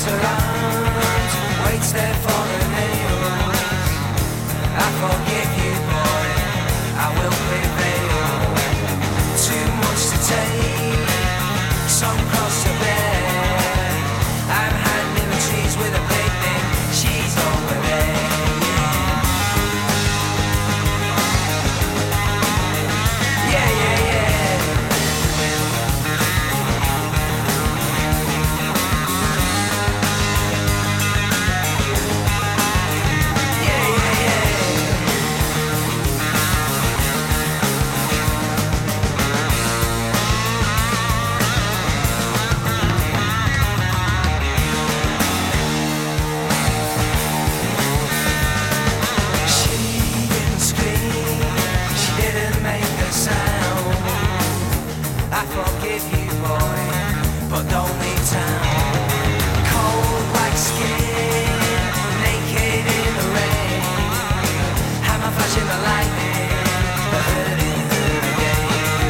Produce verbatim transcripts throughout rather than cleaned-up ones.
her arms, waits there for the nails. I forgive you, boy, I will prevail. Too much to take, some cross to bear. I'm handing the trees with a picnic, she's over there. Yeah, yeah, yeah. Yeah, yeah, yeah. She didn't scream, she didn't make a sound. I forgive you, boy, but don't leave town. Cold like skin, naked in the rain. Hammer flashing the lightning, the hurting her again.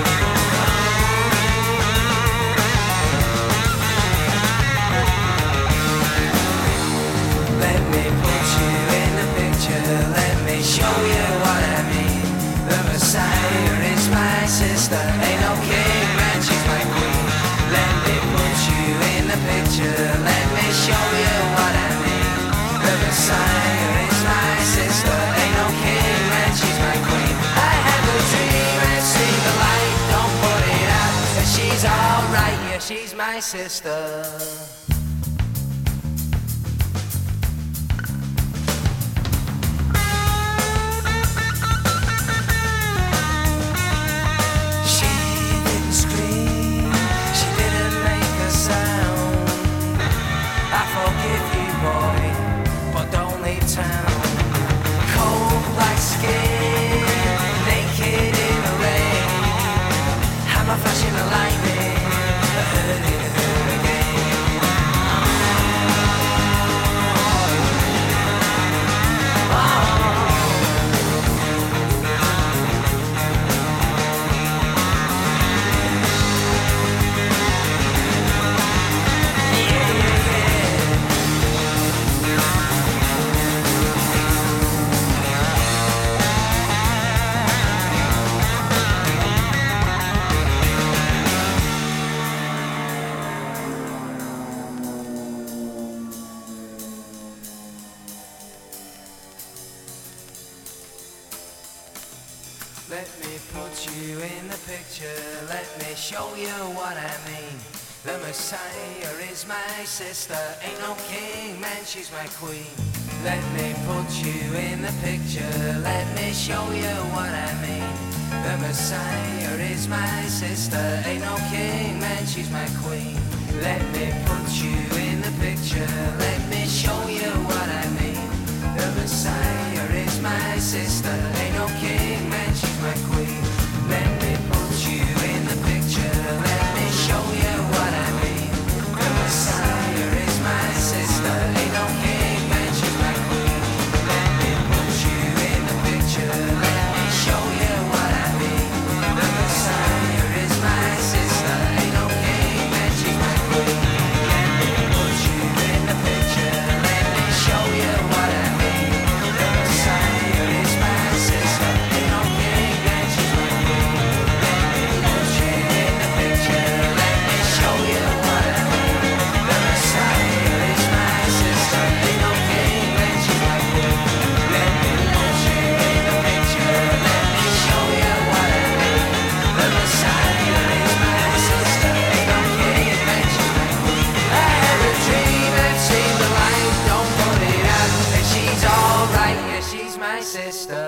Let me put you in the picture, let me show you what I mean. The Messiah is my sister, ain't no king, man, she's my queen. Let me put you in the picture, let me show you what I mean. The Messiah is my sister, ain't no king, man, she's my queen. I have a dream and see the light, don't put it out. And she's alright, yeah, she's my sister. She didn't scream, she didn't make a sound. I forgive you, boy, but don't leave town. Cold like skin, naked in the rain. Hammer flashing the lightning, the hurting her again. Let me put you in the picture, let me show you what I mean. The Messiah is my sister, ain't no king, man, she's my queen. Let me put you in the picture, let me show you what I mean. The Messiah is my sister, ain't no king, man, she's my queen. Let me put you in the picture, let me show you what I mean. The Messiah is my sister, ain't no king, man, she's my queen. Let me put you in the picture, let me show you what I mean. The Messiah is my sister, ain't no king, man, she's my queen. Let me put you in the picture, let me show you what I mean. The Messiah is my sister, ain't no king, man, she's my queen. Let me put you in the picture, let me show you what I mean. The Messiah is my sister, ain't no king, man, she's my queen. Let me put you in the picture, let me show you what I mean. The Messiah is my sister, ain't no king, man, she's my queen. Let me put you in the picture, let me show you what I mean. The Messiah is my sister, ain't no king, man, she's my queen. I had a dream and seen the light, don't put it out. And she's alright, yeah, she's my sister.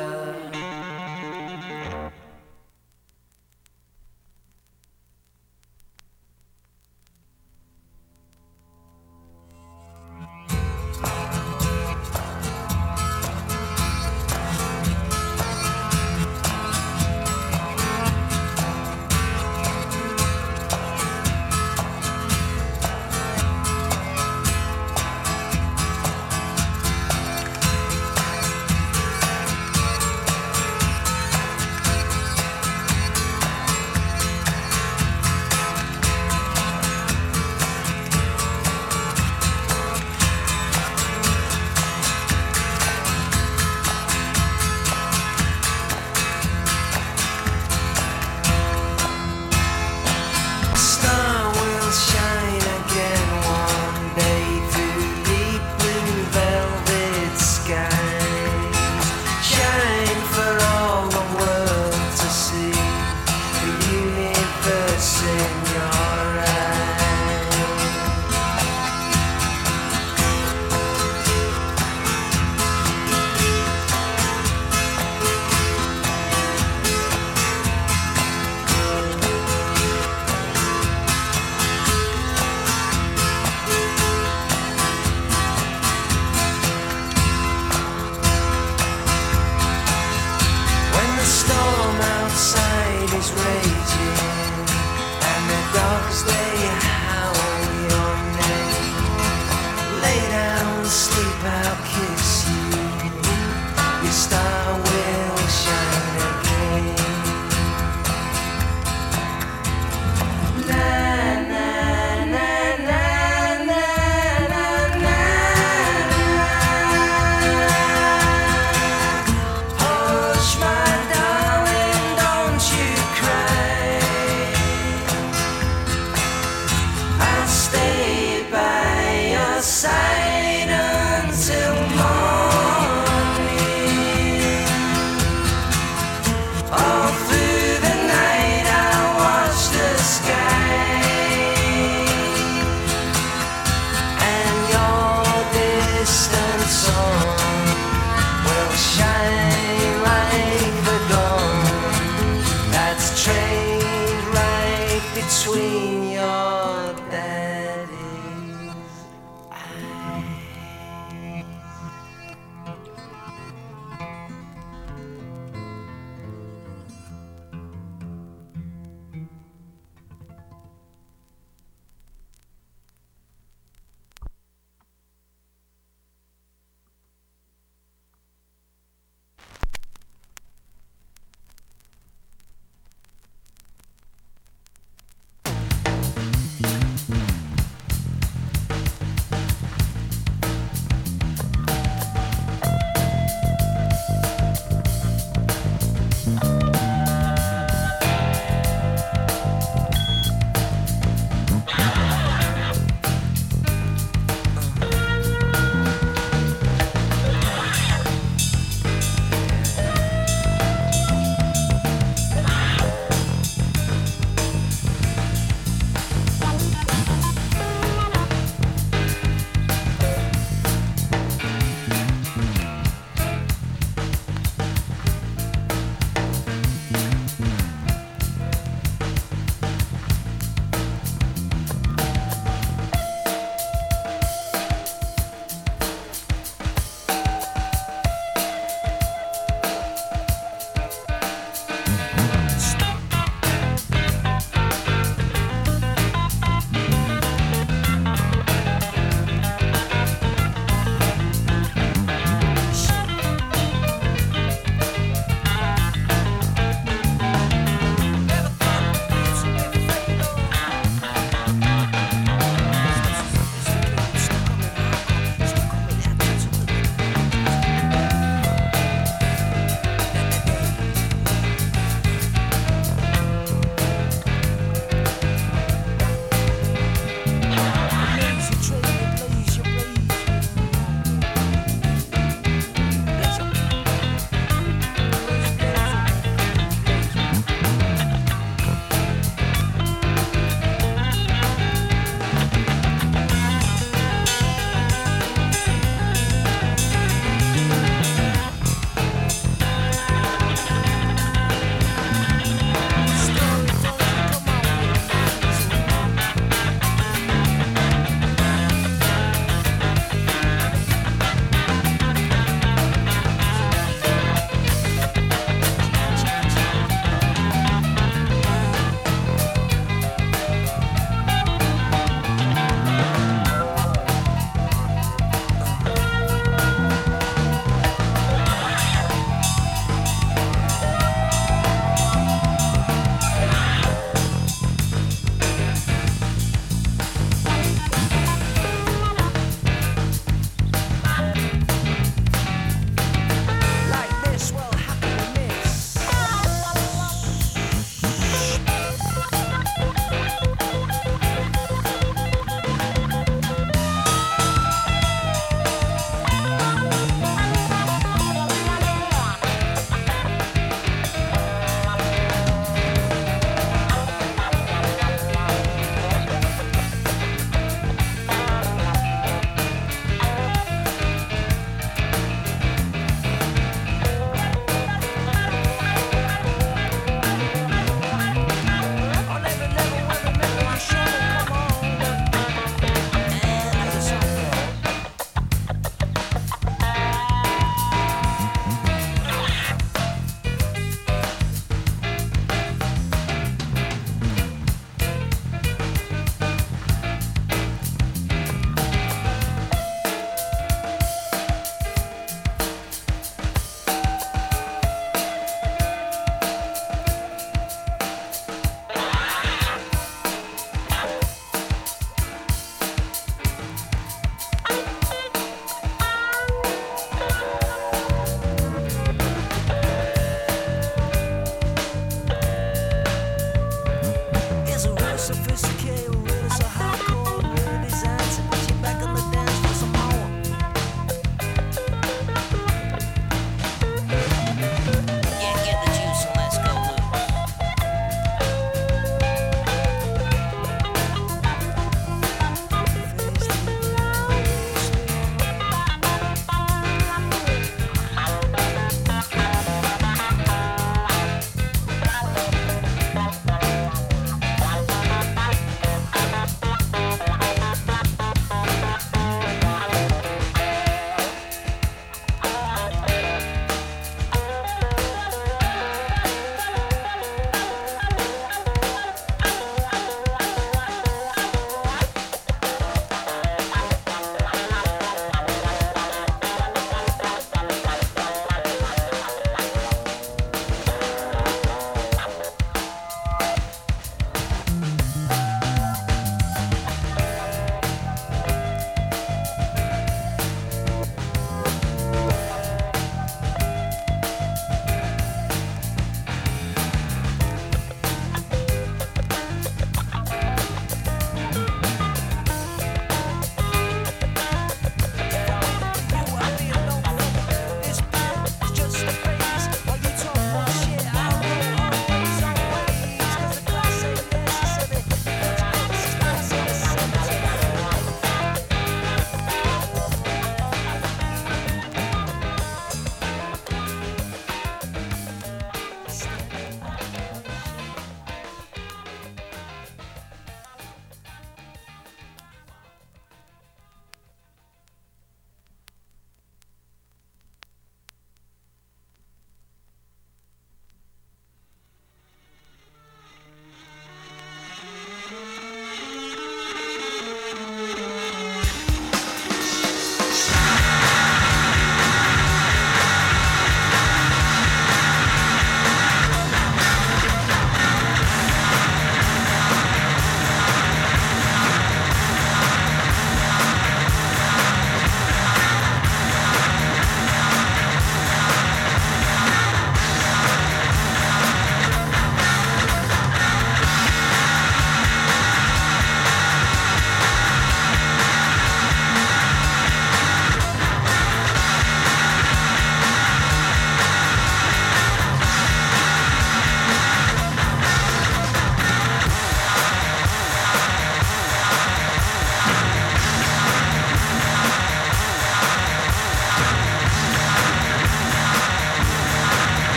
Messiah.